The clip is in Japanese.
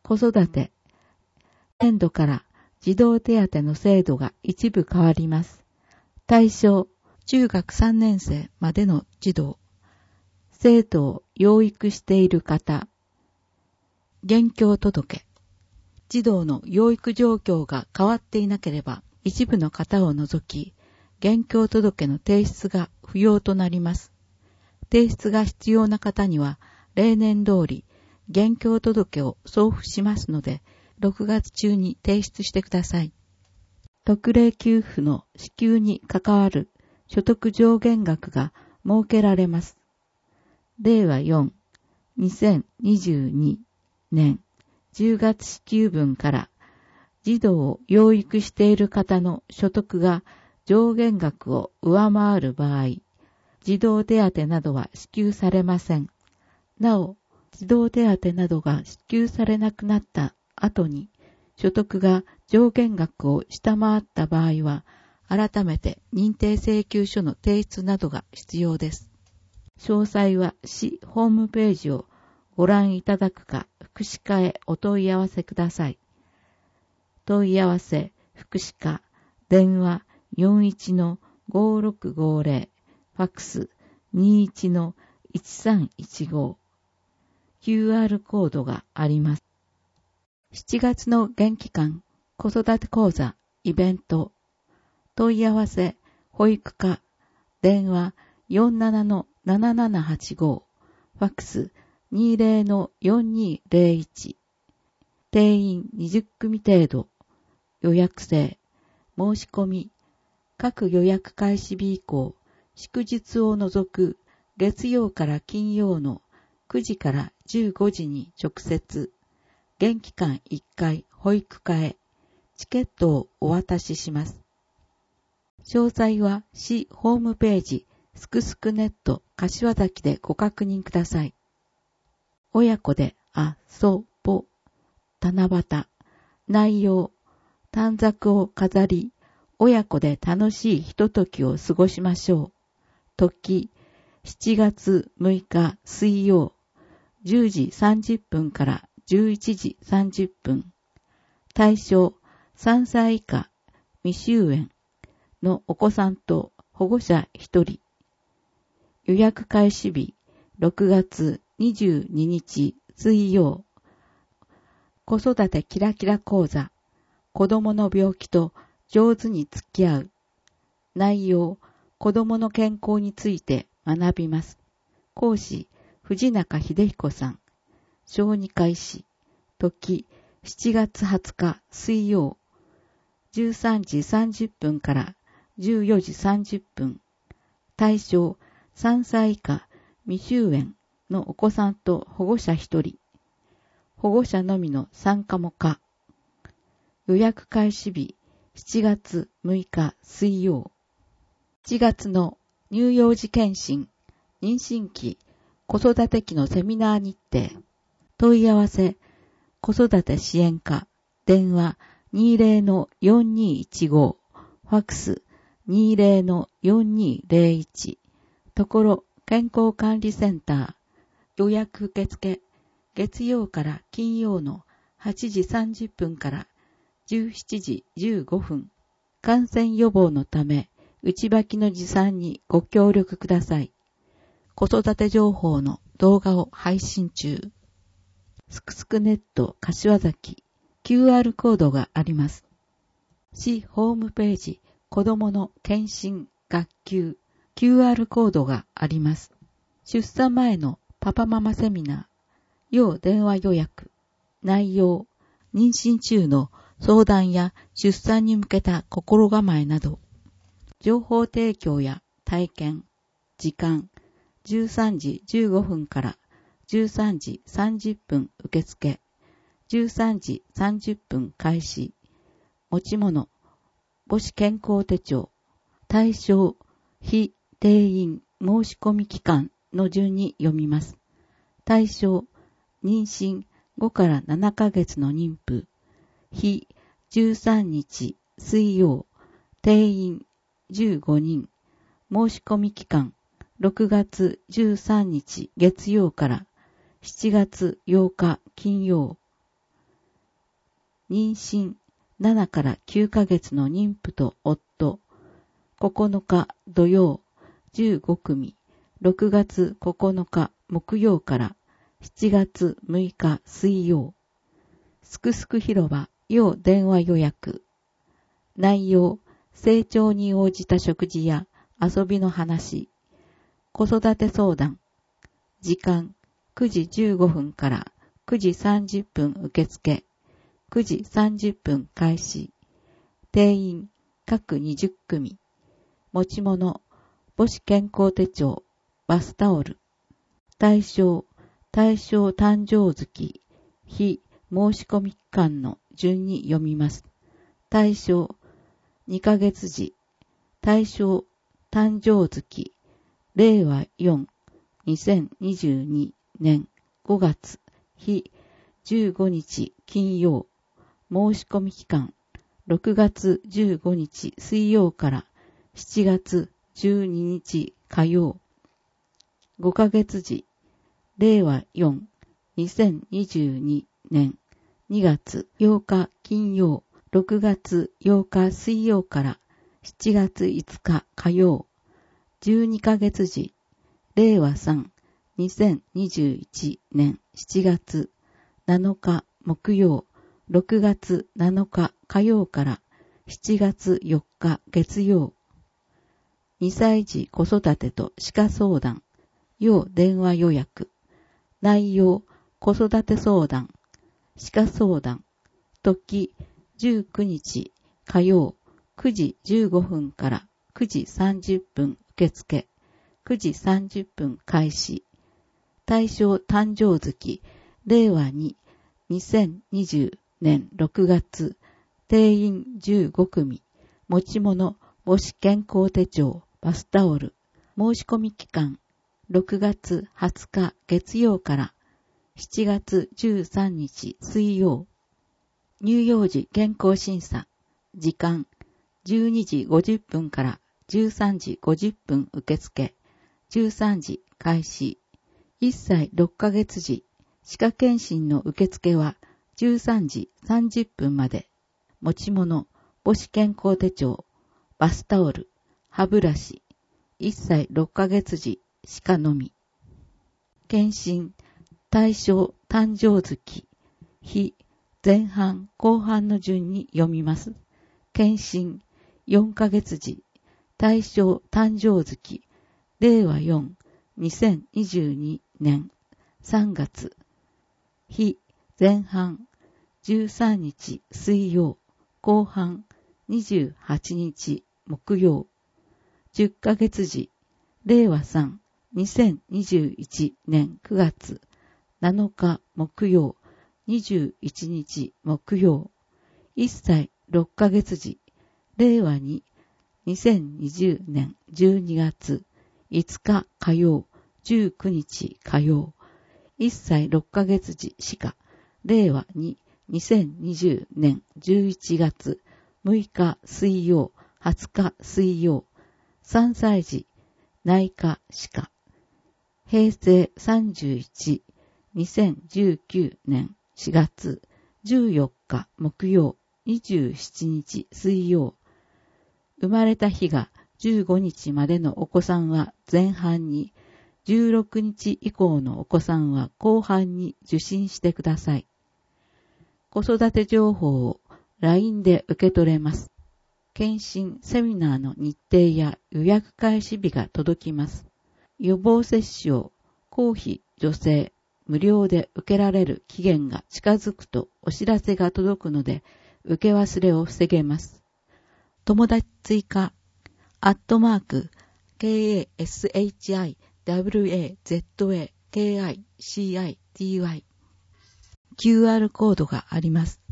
子育て、年度から児童手当の制度が一部変わります。対象、中学3年生までの児童、生徒を養育している方、現況届。児童の養育状況が変わっていなければ、一部の方を除き、現況届の提出が不要となります。提出が必要な方には、例年通り、現況届を送付しますので、6月中に提出してください。特例給付の支給に関わる所得上限額が設けられます。令和4、2022年10月支給分から児童を養育している方の所得が上限額を上回る場合、児童手当などは支給されません。なお、児童手当などが支給されなくなった後に、所得が上限額を下回った場合は、改めて認定請求書の提出などが必要です。詳細は市ホームページをご覧いただくか、福祉課へお問い合わせください。問い合わせ、福祉課、電話 41-5650、ファックス 21-1315、QR コードがあります。7月の元気館子育て講座イベント、問い合わせ、保育課、電話 47-7785、ファックス 20-4201、定員20組程度、予約制、申し込み、各予約開始日以降、祝日を除く月曜から金曜の9時から15時に直接、元気館1階保育課へチケットをお渡しします。詳細は市ホームページすくすくネット柏崎でご確認ください。親子で遊ぼ、七夕、内容、短冊を飾り、親子で楽しいひとときを過ごしましょう。時、7月6日水曜、10時30分から11時30分。対象、3歳以下、未就園のお子さんと保護者1人。予約開始日、6月22日水曜。子育てキラキラ講座、子供の病気と上手に付き合う。内容、子供の健康について学びます。講師、藤中秀彦さん。小児科医師。時、7月20日水曜。13時30分から14時30分。対象、3歳以下、未就園のお子さんと保護者1人。保護者のみの参加も可。予約開始日、7月6日水曜。7月の乳幼児検診、妊娠期、子育て期のセミナー日程。問い合わせ、子育て支援課、電話 20-4215、ファックス 20-4201、ところ健康管理センター、予約受付、月曜から金曜の8時30分から17時15分。感染予防のため、内履きの持参にご協力ください。子育て情報の動画を配信中。すくすくネット柏崎 QR コードがあります。市ホームページ子どもの検診学級 QR コードがあります。出産前のパパママセミナー、要電話予約、内容、妊娠中の相談や出産に向けた心構えなど、情報提供や体験、時間、13時15分から13時30分受付、13時30分開始、持ち物、母子健康手帳、対象、非定員申し込み期間の順に読みます。対象、妊娠5から7ヶ月の妊婦、非13日水曜、定員15人、申し込み期間6月13日月曜から7月8日金曜。 妊娠7から9ヶ月の妊婦と夫。9日土曜15組。6月9日木曜から7月6日水曜。すくすく広場要電話予約。内容、成長に応じた食事や遊びの話。子育て相談。時間、9時15分から9時30分受付。9時30分開始。定員、各20組。持ち物、母子健康手帳、バスタオル。対象誕生月、非申し込み期間の順に読みます。対象、2ヶ月時。対象、誕生月、令和4、2022年5月、日15日金曜。申し込み期間、6月15日水曜から7月12日火曜。5ヶ月時、令和4、2022年2月8日金曜。6月8日水曜から7月5日火曜。12ヶ月時、令和3、2021年7月7日木曜。6月7日火曜から7月4日月曜。2歳児子育てと歯科相談。要電話予約。内容、子育て相談。歯科相談。時、19日火曜。9時15分から9時30分受付。9時30分開始。対象誕生月。令和2、2020年6月。定員15組。持ち物、母子健康手帳、バスタオル。申し込み期間、6月20日月曜から7月13日水曜。乳幼児健康審査。時間、12時50分から13時50分受付。13時開始。1歳6ヶ月時。歯科検診の受付は13時30分まで。持ち物、母子健康手帳、バスタオル、歯ブラシ。1歳6ヶ月時、歯科のみ。検診、対象、誕生月、日、前半、後半の順に読みます。検診、4ヶ月時、対象、誕生月、令和4、2022年3月。日、前半、13日水曜、後半、28日木曜。10ヶ月時、令和3、2021年9月7日木曜、21日木曜。1歳6ヶ月時、令和2、2020年12月5日火曜、19日火曜。1歳6ヶ月時歯科、令和2、2020年11月6日水曜、20日水曜。3歳児、内科歯科。平成31、2019年4月14日木曜、27日水曜。生まれた日が15日までのお子さんは前半に、16日以降のお子さんは後半に受診してください。子育て情報を LINE で受け取れます。検診、セミナーの日程や予約開始日が届きます。予防接種を公費、助成、無料で受けられる期限が近づくとお知らせが届くので、受け忘れを防げます。友達追加、@KASHIWAZAKICITY。QR コードがあります。